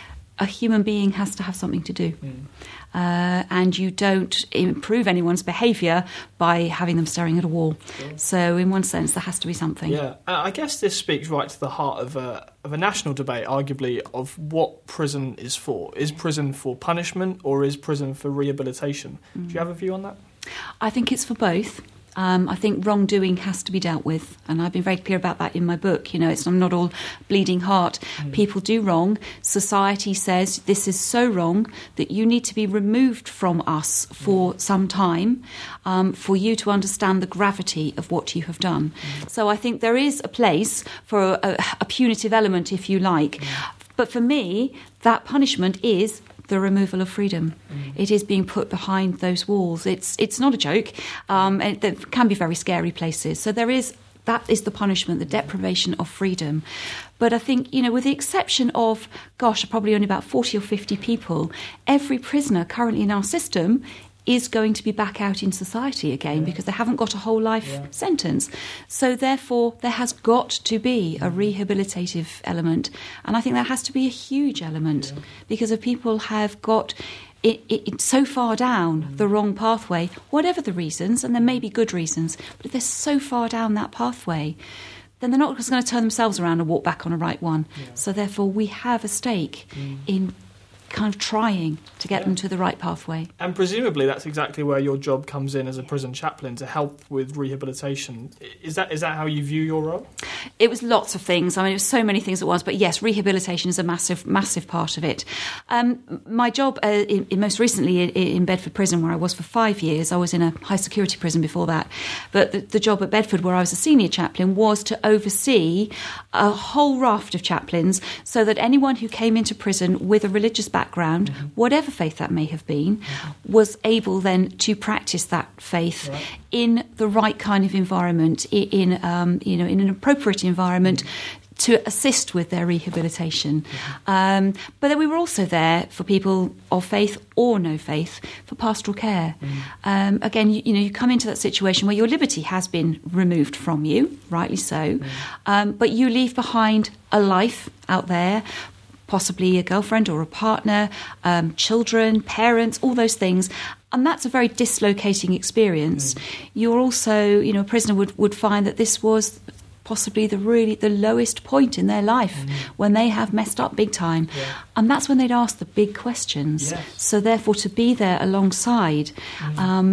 Speaker 3: a human being has to have something to do. Mm. Uh, and you don't improve anyone's behaviour by having them staring at a wall. Sure. So in one sense, there has to be something.
Speaker 2: Yeah, uh, I guess this speaks right to the heart of a, of a national debate, arguably, of what prison is for. Is prison for punishment or is prison for rehabilitation? Mm. Do you have a view on that?
Speaker 3: I think it's for both. Um, I think wrongdoing has to be dealt with, and I've been very clear about that in my book. You know, it's I'm not all bleeding heart. Mm. People do wrong. Society says this is so wrong that you need to be removed from us for mm. some time um, for you to understand the gravity of what you have done. Mm. So I think there is a place for a, a punitive element, if you like. Mm. But for me, that punishment is the removal of freedom. Mm. It is being put behind those walls. It's it's not a joke. Um, and there can be very scary places. So there is that is the punishment, the deprivation of freedom. But I think, you know, with the exception of, gosh, probably only about forty or fifty people, every prisoner currently in our system is going to be back out in society again yeah. because they haven't got a whole life yeah. sentence. So therefore, there has got to be a rehabilitative element. And I think that has to be a huge element yeah. because if people have got it, it, it so far down mm. the wrong pathway, whatever the reasons, and there may be good reasons, but if they're so far down that pathway, then they're not just going to turn themselves around and walk back on a right one. Yeah. So therefore, we have a stake mm. in kind of trying to get yeah. them to the right pathway.
Speaker 2: And presumably that's exactly where your job comes in as a prison chaplain, to help with rehabilitation. Is that is that how you view your role?
Speaker 3: It was lots of things. I mean, it was so many things at once. But yes, rehabilitation is a massive, massive part of it. Um, my job, uh, in, in most recently in, in Bedford Prison, where I was for five years, I was in a high security prison before that. But the, the job at Bedford, where I was a senior chaplain, was to oversee a whole raft of chaplains, so that anyone who came into prison with a religious background, background, mm-hmm. whatever faith that may have been, mm-hmm. was able then to practice that faith right. in the right kind of environment, in um, you know, in an appropriate environment. Mm-hmm. to assist with their rehabilitation. Mm-hmm. Um, but then we were also there for people of faith or no faith for pastoral care. Mm-hmm. Um, again, you, you know, you come into that situation where your liberty has been removed from you, rightly so, mm-hmm. um, but you leave behind a life out there, possibly a girlfriend or a partner, um, children, parents, all those things. And that's a very dislocating experience. Mm-hmm. You're also, you know, a prisoner would, would find that this was possibly the really the lowest point in their life, mm. when they have messed up big time. Yeah. And that's when they'd ask the big questions. Yes. So therefore, to be there alongside mm. um,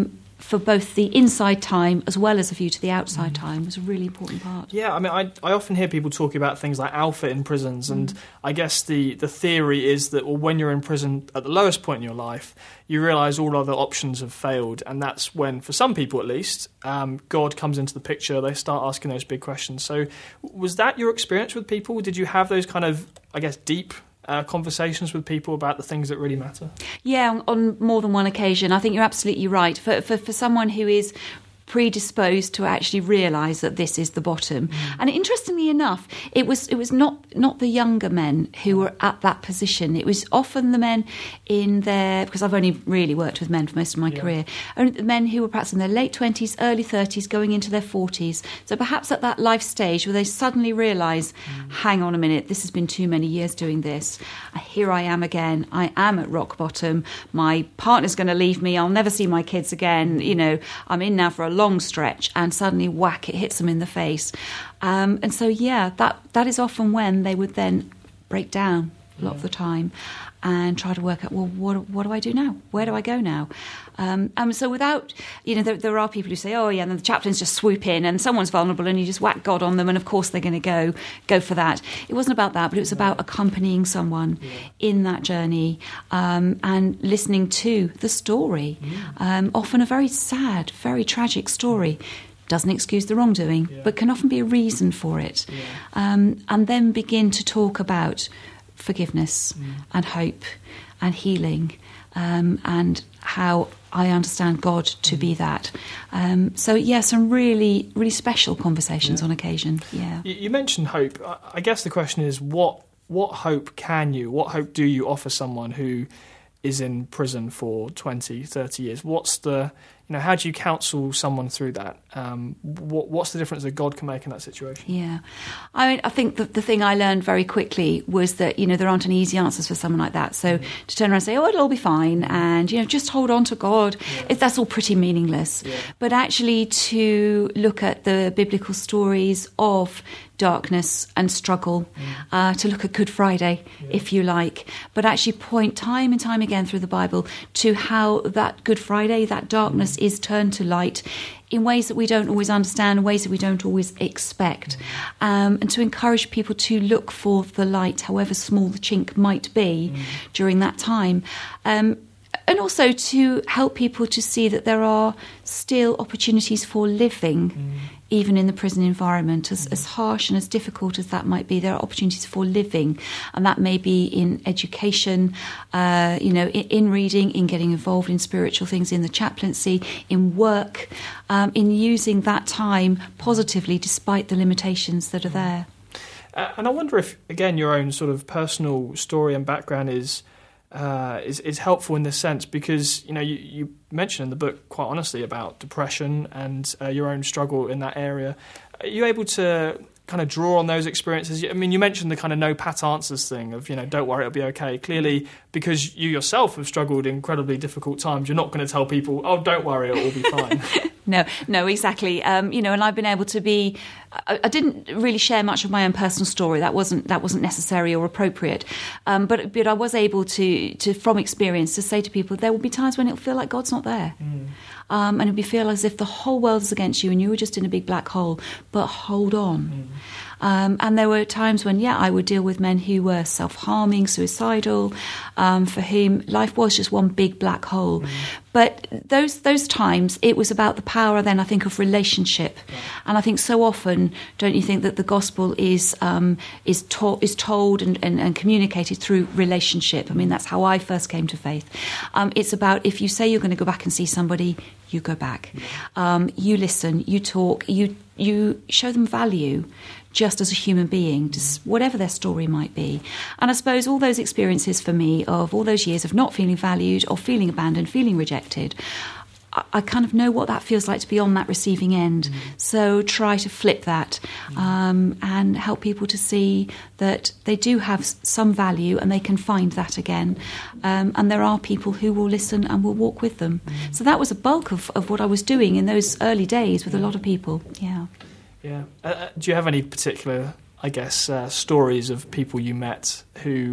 Speaker 3: for both the inside time as well as a view to the outside mm. time was a really important part.
Speaker 2: Yeah, I mean, I, I often hear people talking about things like alpha in prisons, mm. and I guess the, the theory is that, well, when you're in prison at the lowest point in your life, you realise all other options have failed, and that's when, for some people at least, um, God comes into the picture. They start asking those big questions. So was that your experience with people? Did you have those kind of, I guess, deep Uh, conversations with people about the things that really matter?
Speaker 3: Yeah, on, on more than one occasion. I think you're absolutely right. For for, for someone who is predisposed to actually realise that this is the bottom. Mm. And interestingly enough, it was it was not not the younger men who were at that position. It was often the men in their, because I've only really worked with men for most of my yeah. career, only the men who were perhaps in their late twenties, early thirties, going into their forties. So perhaps at that life stage where they suddenly realise, mm. hang on a minute, this has been too many years doing this. Here I am again. I am at rock bottom. My partner's going to leave me. I'll never see my kids again. You know, I'm in now for a long stretch, and suddenly, whack, it hits them in the face. Um, and so, yeah, that that is often when they would then break down a lot yeah. of the time and try to work out, well, what what do I do now? Where do I go now? Um, and so without, you know, there, there are people who say, oh, yeah, and then the chaplains just swoop in and someone's vulnerable and you just whack God on them and, of course, they're going to go go for that. It wasn't about that, but it was about accompanying someone yeah. in that journey um, and listening to the story, yeah. um, often a very sad, very tragic story. Doesn't excuse the wrongdoing, yeah. but can often be a reason for it. Yeah. Um, and then begin to talk about forgiveness mm. and hope and healing um, and how I understand God to mm. be that. Um, so, yeah, some really, really special conversations yeah. on occasion. Yeah.
Speaker 2: You mentioned hope. I guess the question is, what what hope can you, what hope do you offer someone who is in prison for twenty, thirty years? What's the, you know, how do you counsel someone through that? Um, what, what's the difference that God can make in that situation?
Speaker 3: Yeah. I mean, I think the, the thing I learned very quickly was that, you know, there aren't any easy answers for someone like that. So mm. to turn around and say, oh, it'll all be fine, and, you know, just hold on to God, yeah. it, that's all pretty meaningless. Yeah. But actually to look at the biblical stories of darkness and struggle, mm. uh, to look at Good Friday, yeah. if you like, but actually point time and time again through the Bible to how that Good Friday, that darkness mm. is turned to light in ways that we don't always understand, ways that we don't always expect, mm. um, and to encourage people to look for the light, however small the chink might be mm. during that time. Um, and also to help people to see that there are still opportunities for living, mm. even in the prison environment, as, mm. as harsh and as difficult as that might be. There are opportunities for living, and that may be in education, uh, you know, in, in reading, in getting involved in spiritual things, in the chaplaincy, in work, um, in using that time positively despite the limitations that are there.
Speaker 2: Uh, and I wonder if, again, your own sort of personal story and background is Uh, is, is helpful in this sense, because, you know, you, you mentioned in the book quite honestly about depression and uh, your own struggle in that area. Are you able to kind of draw on those experiences? I mean, you mentioned the kind of no pat answers thing of, you know, don't worry, it'll be okay. Clearly, because you yourself have struggled in incredibly difficult times, you're not going to tell people, oh, don't worry, it'll all be fine.
Speaker 3: No, no, exactly. Um, you know, and I've been able to be. I, I didn't really share much of my own personal story. That wasn't that wasn't necessary or appropriate. Um, but but I was able to to from experience to say to people, there will be times when it'll feel like God's not there, mm. um, and it'll be feel as if the whole world is against you and you were just in a big black hole. But hold on. Mm. Um, and there were times when, yeah, I would deal with men who were self-harming, suicidal, um, for whom life was just one big black hole. Mm. But those those times, it was about the power then, I think, of relationship. Yeah. And I think so often, don't you think that the gospel is um, is, to- is told and, and, and communicated through relationship? I mean, that's how I first came to faith. Um, it's about, if you say you're going to go back and see somebody, you go back. Yeah. Um, you listen, you talk, you you show them value, just as a human being, just whatever their story might be. And I suppose all those experiences for me of all those years of not feeling valued or feeling abandoned, feeling rejected, I, I kind of know what that feels like to be on that receiving end. Mm. So try to flip that um, and help people to see that they do have some value and they can find that again. Um, and there are people who will listen and will walk with them. Mm. So that was a bulk of, of what I was doing in those early days with a lot of people. Yeah.
Speaker 2: Yeah. Uh, do you have any particular, I guess, uh, stories of people you met who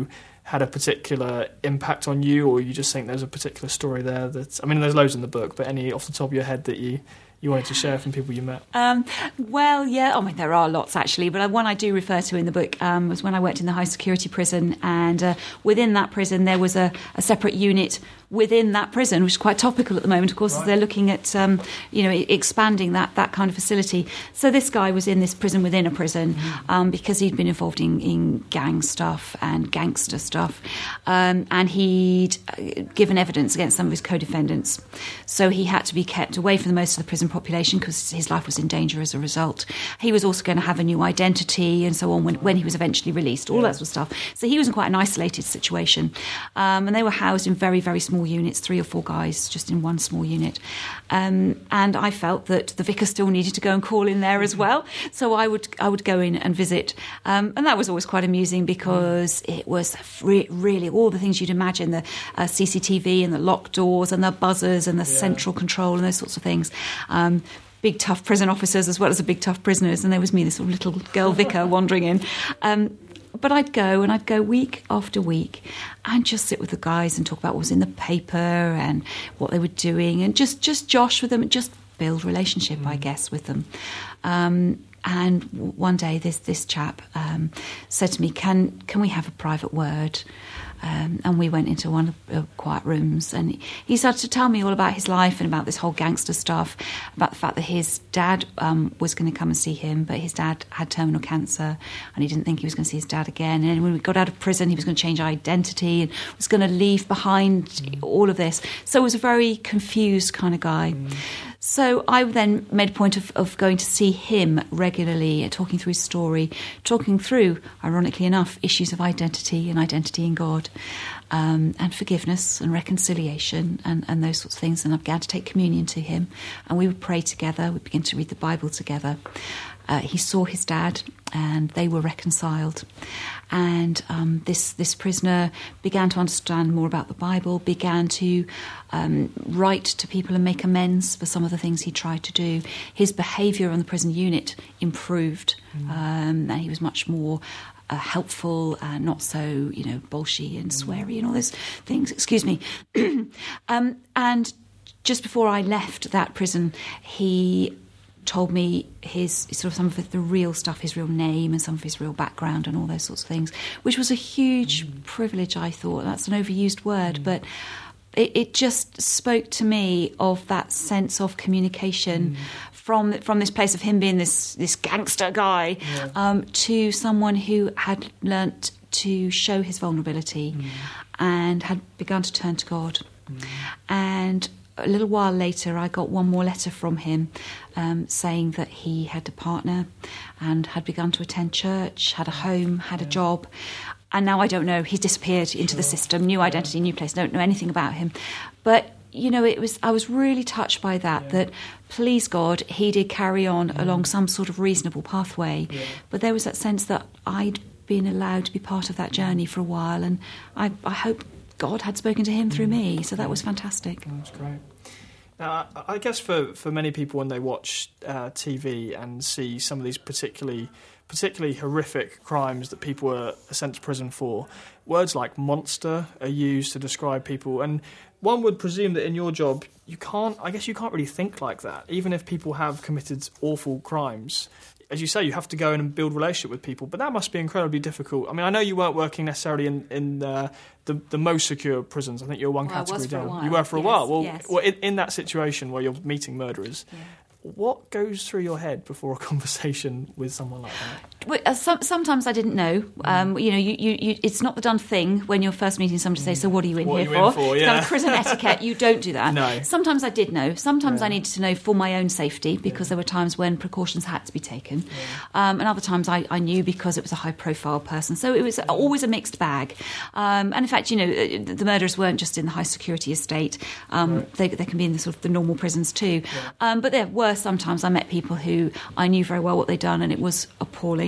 Speaker 2: had a particular impact on you, or you just think there's a particular story there that, I mean, there's loads in the book, but any off the top of your head that you, you wanted to share from people you met?
Speaker 3: Um, well, yeah, I mean, there are lots actually, but one I do refer to in the book um, was when I worked in the high security prison, and uh, within that prison there was a, a separate unit within that prison, which is quite topical at the moment, of course, right. as they're looking at, um, you know, expanding that, that kind of facility. So this guy was in this prison within a prison mm. um, because he'd been involved in, in gang stuff and gangster stuff, um, and he'd given evidence against some of his co-defendants. So he had to be kept away from the most of the prison population because his life was in danger as a result. He was also going to have a new identity and so on when, when he was eventually released, all yeah. that sort of stuff. So he was in quite an isolated situation. Um, and they were housed in very, very small units, three or four guys just in one small unit. Um, and I felt that the vicar still needed to go and call in there as well. So I would I would go in and visit. Um, and that was always quite amusing because it was re- really all the things you'd imagine, the uh, C C T V and the locked doors and the buzzers and the yeah. central control and those sorts of things. Um, big tough prison officers as well as the big tough prisoners. And there was me, this sort of little girl vicar wandering in. Um, But I'd go and I'd go week after week and just sit with the guys and talk about what was in the paper and what they were doing and just, just josh with them and just build relationship, mm. I guess, with them. Um, and one day this this chap um, said to me, can can we have a private word? Um, and we went into one of the quiet rooms and he started to tell me all about his life and about this whole gangster stuff, about the fact that his dad um, was going to come and see him, but his dad had terminal cancer and he didn't think he was going to see his dad again. And when we got out of prison, he was going to change identity and was going to leave behind mm. all of this. So he was a very confused kind of guy. Mm. So I then made a point of, of going to see him regularly, talking through his story, talking through, ironically enough, issues of identity and identity in God, um, and forgiveness and reconciliation and, and those sorts of things. And I began to take communion to him, and we would pray together. We'd begin to read the Bible together. Uh, he saw his dad, and they were reconciled. And um, this this prisoner began to understand more about the Bible, began to um, write to people and make amends for some of the things he tried to do. His behaviour on the prison unit improved, mm. um, and he was much more uh, helpful and not so, you know, bolshy and sweary and all those things. Excuse me. um, and just before I left that prison, he told me his sort of some of the real stuff, his real name and some of his real background and all those sorts of things, which was a huge mm. privilege, I thought. That's an overused word, mm. but it, it just spoke to me of that sense of communication mm. from from this place of him being this, this gangster guy yeah. um, to someone who had learnt to show his vulnerability mm. and had begun to turn to God. Mm. And a little while later, I got one more letter from him um, saying that he had a partner and had begun to attend church, had a home, had a job. And now I don't know. He's disappeared into the system, new identity, new place. Don't know anything about him. But, you know, it was I was really touched by that, yeah. that, please God, he did carry on yeah. along some sort of reasonable pathway. Yeah. But there was that sense that I'd been allowed to be part of that journey for a while. And I, I hope God had spoken to him through me, so that was fantastic.
Speaker 2: That's great. Now, I guess for, for many people when they watch uh, T V and see some of these particularly particularly horrific crimes that people are sent to prison for, words like monster are used to describe people, and one would presume that in your job you can't, I guess you can't really think like that, even if people have committed awful crimes. As you say, you have to go in and build relationship with people, but that must be incredibly difficult. I mean, I know you weren't working necessarily in, in uh, the, the most secure prisons. I think you're one
Speaker 3: well,
Speaker 2: category down.
Speaker 3: You
Speaker 2: were for a
Speaker 3: yes,
Speaker 2: while. Well,
Speaker 3: yes.
Speaker 2: well in, in that situation where you're meeting murderers,
Speaker 3: yeah.
Speaker 2: what goes through your head before a conversation with someone like that?
Speaker 3: Well, uh, some, sometimes I didn't know. Um, you know, you, you, you, it's not the done thing when you're first meeting somebody to say, so what are you in
Speaker 2: what
Speaker 3: here
Speaker 2: are you
Speaker 3: for?
Speaker 2: In for? Yeah.
Speaker 3: Kind of prison etiquette, you don't do that.
Speaker 2: No.
Speaker 3: Sometimes I did know. Sometimes
Speaker 2: yeah.
Speaker 3: I needed to know for my own safety because yeah. there were times when precautions had to be taken. Yeah. Um, and other times I, I knew because it was a high-profile person. So it was yeah. always a mixed bag. Um, and in fact, you know, the murders weren't just in the high-security estate. Um, right. they, they can be in the sort of the normal prisons too. Yeah. Um, but there were sometimes I met people who I knew very well what they'd done, and it was appalling.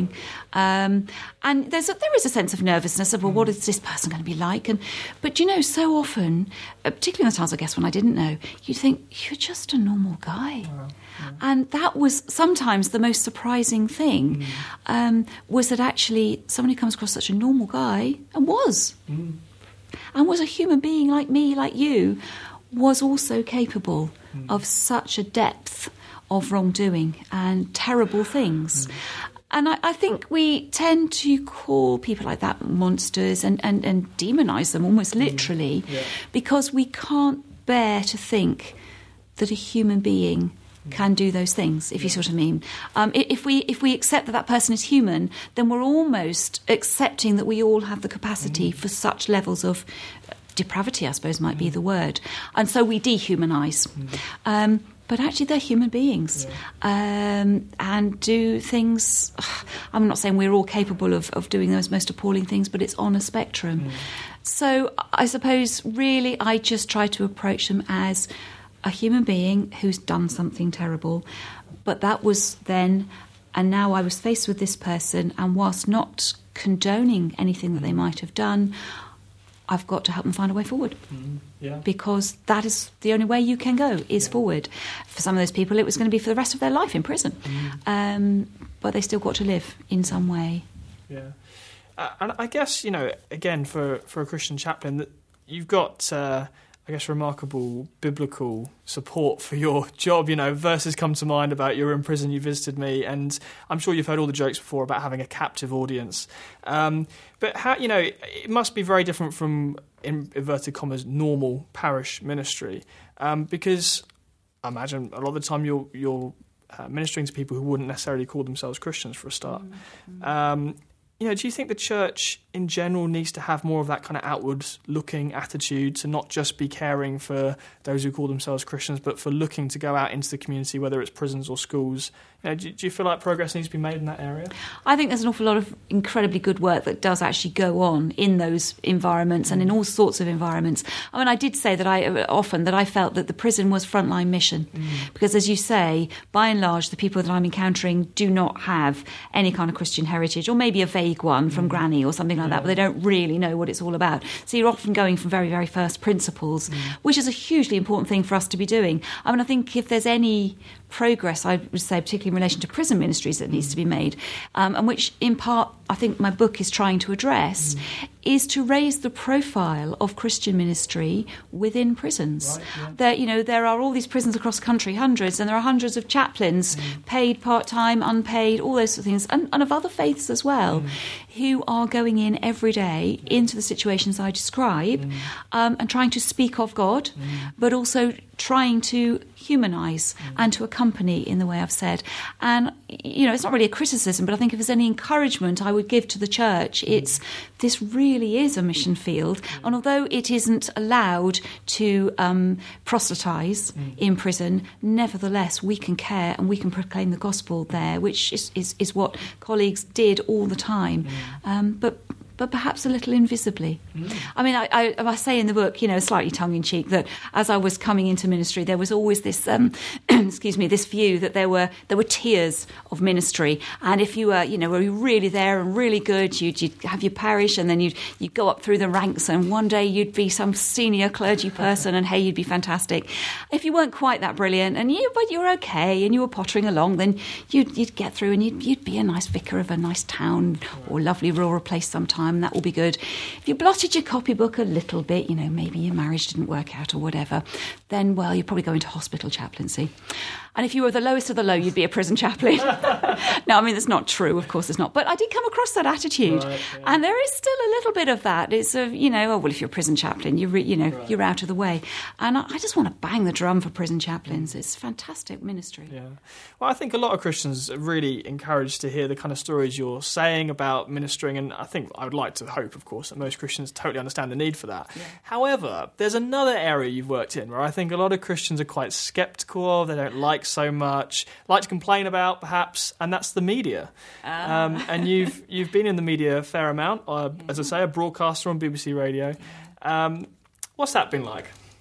Speaker 3: Um, and there's a, there is a sense of nervousness of, well, what is this person going to be like? And But, you know, so often, particularly in the times, I guess, when I didn't know, you'd think, you're just a normal guy. Wow. Yeah. And that was sometimes the most surprising thing, mm. um, was that actually somebody comes across such a normal guy, and was, mm. and was a human being like me, like you, was also capable mm. of such a depth of wrongdoing and terrible things. Mm. And I, I think we tend to call people like that monsters and, and, and demonise them almost literally, mm. yeah. because we can't bear to think that a human being can do those things, if you see what I mean. Um, if we if we accept that that person is human, then we're almost accepting that we all have the capacity mm. for such levels of depravity, I suppose might mm. be the word. And so we dehumanise. Mm. Um, but actually they're human beings, yeah. um, and do things. I'm not saying we're all capable of, of doing those most appalling things, but it's on a spectrum. Mm. So I suppose really I just try to approach them as a human being who's done something terrible. But that was then, and now I was faced with this person, and whilst not condoning anything that they might have done, I've got to help them find a way forward. Mm-hmm. Yeah. Because that is the only way you can go, is yeah. forward. For some of those people, it was going to be for the rest of their life in prison. Mm-hmm. Um, but they still got to live in some way.
Speaker 2: Yeah. Uh, and I guess, you know, again, for, for a Christian chaplain, that you've got... Uh, I guess, remarkable biblical support for your job. You know, verses come to mind about you're in prison, you visited me, and I'm sure you've heard all the jokes before about having a captive audience. Um, but, how you know, it must be very different from, in inverted commas, normal parish ministry, um, because I imagine a lot of the time you're, you're uh, ministering to people who wouldn't necessarily call themselves Christians for a start. Mm-hmm. Um, you know, do you think the church in general needs to have more of that kind of outward-looking attitude, to not just be caring for those who call themselves Christians, but for looking to go out into the community, whether it's prisons or schools? You know, do, do you feel like progress needs to be made in that area? I
Speaker 3: think there's an awful lot of incredibly good work that does actually go on in those environments, mm. and in all sorts of environments. I mean, I did say that I often that I felt that the prison was frontline mission, mm. because, as you say, by and large, the people that I'm encountering do not have any kind of Christian heritage, or maybe a vague one from mm. Granny or something like yeah. that, but they don't really know what it's all about. So you're often going from very, very first principles, mm. which is a hugely important thing for us to be doing. I mean, I think if there's any progress, I would say, particularly in relation to prison ministries, that needs to be made, um, and which in part I think my book is trying to address, mm. is to raise the profile of Christian ministry within prisons. Right, yeah. There, you know, there are all these prisons across the country, hundreds, and there are hundreds of chaplains, mm. paid part-time, unpaid, all those sort of things, and, and of other faiths as well, mm. who are going in every day yeah. into the situations I describe, mm. um, and trying to speak of God, mm. but also trying to humanise mm. and to accompany in the way I've said. And, you know, it's not really a criticism, but I think if there's any encouragement I would give to the church, mm. it's this really is a mission field. Mm. And although it isn't allowed to um, proselytise mm. in prison, nevertheless, we can care and we can proclaim the gospel there, which is, is, is what colleagues did all the time. Mm. Um, but but perhaps a little invisibly. Mm. I mean, I, I, I say in the book, you know, slightly tongue-in-cheek, that as I was coming into ministry, there was always this, um, excuse me, this view that there were there were tiers of ministry, and if you were, you know, were really there and really good, you'd, you'd have your parish, and then you'd you'd go up through the ranks, and one day you'd be some senior clergy person, and hey, you'd be fantastic. If you weren't quite that brilliant, and you but you were okay, and you were pottering along, then you'd you'd get through, and you'd you'd be a nice vicar of a nice town or lovely rural place sometime. And that will be good. If you blotted your copybook a little bit, you know, maybe your marriage didn't work out or whatever, then, well, you'd probably go into hospital chaplaincy. And if you were the lowest of the low, you'd be a prison chaplain. No, I mean, that's not true. Of course it's not. But I did come across that attitude. Right, yeah. And there is still a little bit of that. It's, a, you know, oh, well, if you're a prison chaplain, you're, re- you know, right. you're out of the way. And I, I just want to bang the drum for prison chaplains. It's fantastic ministry.
Speaker 2: Yeah. Well, I think a lot of Christians are really encouraged to hear the kind of stories you're saying about ministering. And I think I would like to hope, of course, that most Christians totally understand the need for that. Yeah. However, there's another area you've worked in where I think a lot of Christians are quite sceptical of, they don't like so much, like to complain about perhaps, and that's the media. Ah. Um, and you've you've been in the media a fair amount, uh, as I say, a broadcaster on B B C Radio. Um, what's that been like?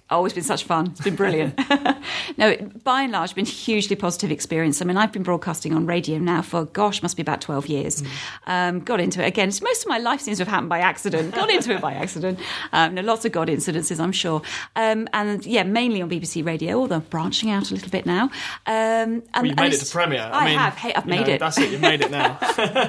Speaker 3: Oh, it's been such fun. It's been brilliant. No, it, by and large, been a hugely positive experience. I mean, I've been broadcasting on radio now for, gosh, must be about twelve years. Mm. Um, got into it again. Most of my life seems to have happened by accident. Got into it by accident. Um, no, lots of God incidences, I'm sure. Um, and yeah, mainly on B B C Radio, although branching out a little bit now. Um, and
Speaker 2: well, you made it to Premier.
Speaker 3: I, I
Speaker 2: mean,
Speaker 3: have. Hey, I've made
Speaker 2: know,
Speaker 3: it.
Speaker 2: That's it. You've made it now.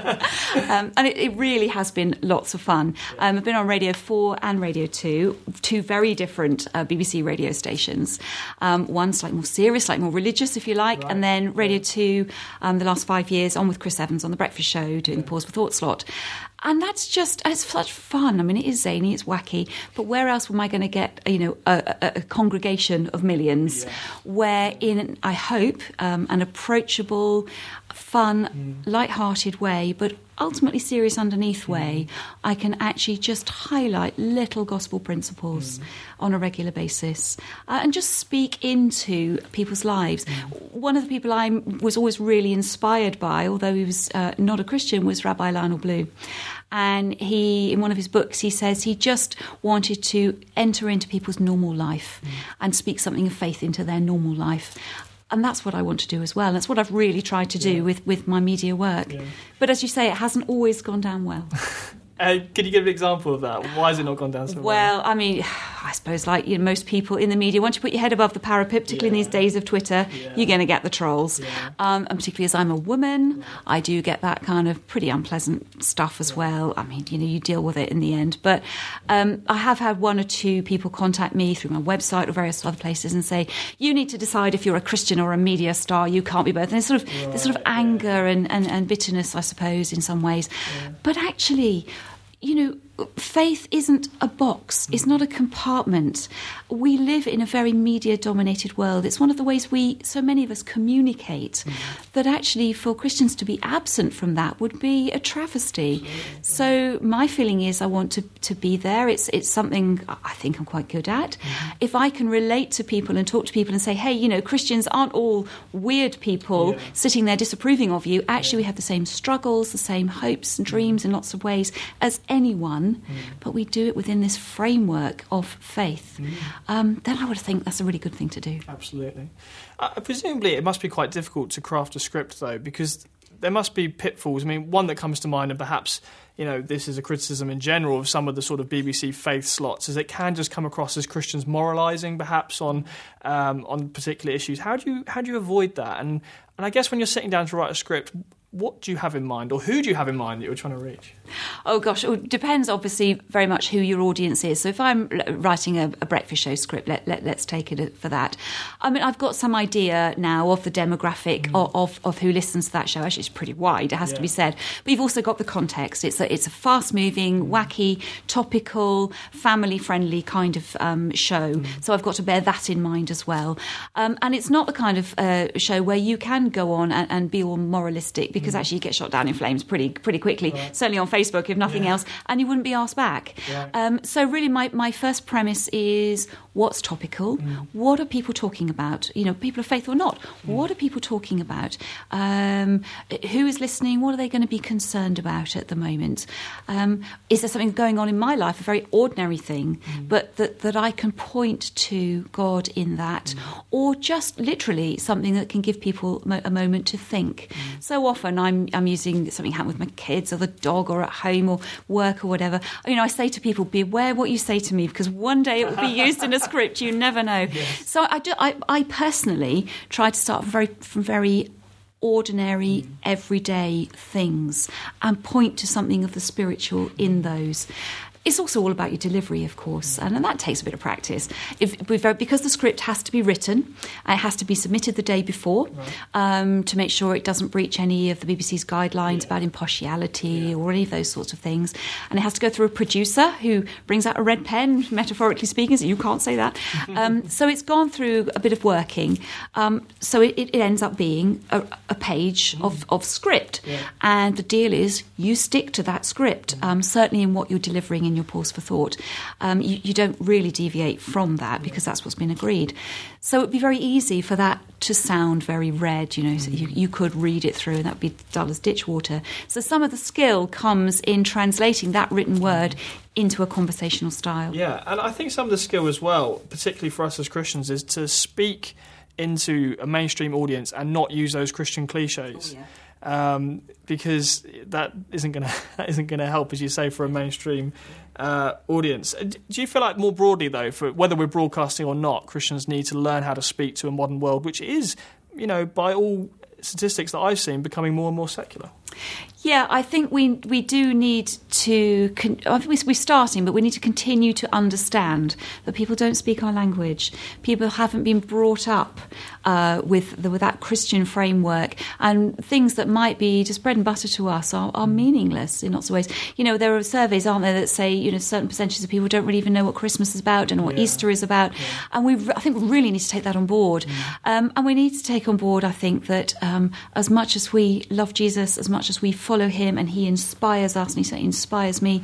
Speaker 3: um, and it, it really has been lots of fun. Um, I've been on Radio four and Radio two, two very different uh, B B C radio stations. Um, one slightly more serious, slightly more religious, if you like,
Speaker 2: right.
Speaker 3: and then Radio two, um, the last five years, on with Chris Evans on The Breakfast Show, doing the Pause for Thought slot. And that's just, it's such fun. I mean, it is zany, it's wacky, but where else am I going to get, you know, a, a, a congregation of millions yeah. where in, I hope, um, an approachable, fun, mm. light-hearted way, but ultimately serious underneath way, mm. I can actually just highlight little gospel principles mm. on a regular basis uh, and just speak into people's lives. Mm. One of the people I was always really inspired by, although he was uh, not a Christian, was Rabbi Lionel Blue. And he, in one of his books, he says he just wanted to enter into people's normal life mm. and speak something of faith into their normal life. And that's what I want to do as well. That's what I've really tried to do yeah. with, with my media work. Yeah. But as you say, it hasn't always gone down well.
Speaker 2: Uh, can you give an example of that? Why has it not gone down so well?
Speaker 3: Well, I mean, I suppose like you know, most people in the media, once you put your head above the parapet, particularly yeah. in these days of Twitter, yeah. you're going to get the trolls. Yeah. Um, and particularly as I'm a woman, yeah. I do get that kind of pretty unpleasant stuff as yeah. well. I mean, you know, you deal with it in the end. But um, I have had one or two people contact me through my website or various other places and say, you need to decide if you're a Christian or a media star. You can't be both. And there's sort of, right, there's sort of anger yeah. and, and, and bitterness, I suppose, in some ways. Yeah. But actually, you know, faith isn't a box. It's not a compartment. We live in a very media-dominated world. It's one of the ways we, so many of us, communicate mm-hmm. that actually for Christians to be absent from that would be a travesty. So my feeling is I want to, to be there. It's it's something I think I'm quite good at. Mm-hmm. If I can relate to people and talk to people and say, hey, you know, Christians aren't all weird people yeah. sitting there disapproving of you. Actually, yeah. we have the same struggles, the same hopes and dreams mm-hmm. in lots of ways as anyone. Mm. But we do it within this framework of faith, mm. um, then I would think that's a really good thing to do.
Speaker 2: Absolutely. Uh, presumably it must be quite difficult to craft a script, though, because there must be pitfalls. I mean, one that comes to mind, and perhaps, you know, this is a criticism in general of some of the sort of B B C faith slots, is it can just come across as Christians moralising, perhaps, on um, on particular issues. How do you how do you avoid that? And and I guess when you're sitting down to write a script, what do you have in mind, or who do you have in mind that you're trying to reach?
Speaker 3: Oh, gosh, it depends, obviously, very much who your audience is. So if I'm writing a, a breakfast show script, let, let, let's take it for that. I mean, I've got some idea now of the demographic mm. of, of, of who listens to that show. Actually, it's pretty wide, it has yeah. to be said. But you've also got the context. It's a, it's a fast-moving, wacky, topical, family-friendly kind of um, show. Mm. So I've got to bear that in mind as well. Um, and it's not the kind of uh, show where you can go on and, and be all moralistic, because mm. actually you get shot down in flames pretty pretty quickly, right. certainly on Facebook, if nothing yeah. else, and you wouldn't be asked back. Right. Um, so really my, my first premise is what's topical, mm. what are people talking about, you know, people of faith or not, mm. what are people talking about, um, who is listening, what are they going to be concerned about at the moment, um, is there something going on in my life, a very ordinary thing, mm. but that, that I can point to God in that, mm. or just literally something that can give people mo- a moment to think. Mm. So often I'm I'm using something happened with my kids or the dog or at home or work or whatever. You know, I say to people, beware what you say to me, because one day it will be used in a script. You never know. Yes. So I, do, I, I personally try to start from very, from very ordinary, mm. everyday things and point to something of the spiritual in those. It's also all about your delivery, of course, and, and that takes a bit of practice. If, because the script has to be written, it has to be submitted the day before right. um, to make sure it doesn't breach any of the B B C's guidelines yeah. about impartiality yeah. or any of those sorts of things. And it has to go through a producer who brings out a red pen, metaphorically speaking, so you can't say that. um, so it's gone through a bit of working. Um, so it, it ends up being a, a page mm. of, of script. Yeah. And the deal is you stick to that script, mm. um, certainly in what you're delivering in in your pause for thought. Um, you, you don't really deviate from that because that's what's been agreed. So it'd be very easy for that to sound very read, you know, so you, you could read it through and that would be dull as ditch water. So some of the skill comes in translating that written word into a conversational style.
Speaker 2: Yeah, and I think some of the skill as well, particularly for us as Christians, is to speak into a mainstream audience and not use those Christian cliches. Oh, yeah. Um, because that isn't going to that isn't going to help, as you say, for a mainstream uh, audience. Do you feel like more broadly, though, for whether we're broadcasting or not, Christians need to learn how to speak to a modern world, which is, you know, by all statistics that I've seen, becoming more and more secular?
Speaker 3: Yeah, I think we we do need to. Con- I think we're starting, but we need to continue to understand that people don't speak our language. People haven't been brought up uh, with the, with that Christian framework, and things that might be just bread and butter to us are, are meaningless in lots of ways. You know, there are surveys, aren't there, that say you know certain percentages of people don't really even know what Christmas is about, don't know what yeah. Easter is about, yeah. and we I think we really need to take that on board, mm. um, and we need to take on board. I think that um, as much as we love Jesus, as much as we follow him and he inspires us and he certainly inspires me,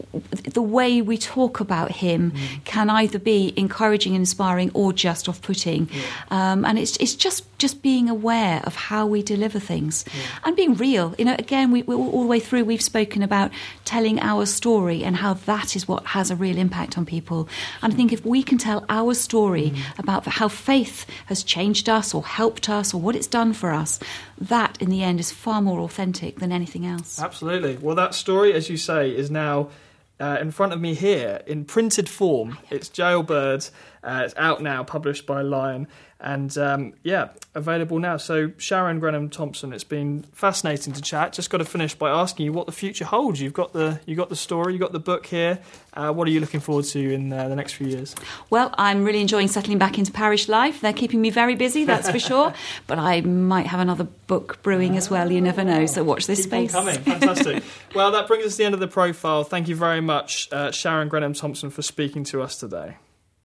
Speaker 3: the way we talk about him mm. can either be encouraging and inspiring or just off-putting. Yeah. Um, and it's it's just, just being aware of how we deliver things yeah. and being real. You know, again, we, we all the way through we've spoken about telling our story and how that is what has a real impact on people. And I think if we can tell our story mm. about how faith has changed us or helped us or what it's done for us, that in the end is far more authentic than anything else.
Speaker 2: Absolutely. Well, that story, as you say, is now uh, in front of me here in printed form. It's Jailbird. Uh, it's out now, published by Lion. And, um, yeah, available now. So, Sharon Grenham-Thompson, it's been fascinating to chat. Just got to finish by asking you what the future holds. You've got the you got the story, you've got the book here. Uh, what are you looking forward to in uh, the next few years?
Speaker 3: Well, I'm really enjoying settling back into parish life. They're keeping me very busy, that's for sure. But I might have another book brewing as well. You never know. So watch this
Speaker 2: Keep
Speaker 3: space.
Speaker 2: On coming. Fantastic. Well, that brings us to the end of the profile. Thank you very much, uh, Sharon Grenham-Thompson, for speaking to us today.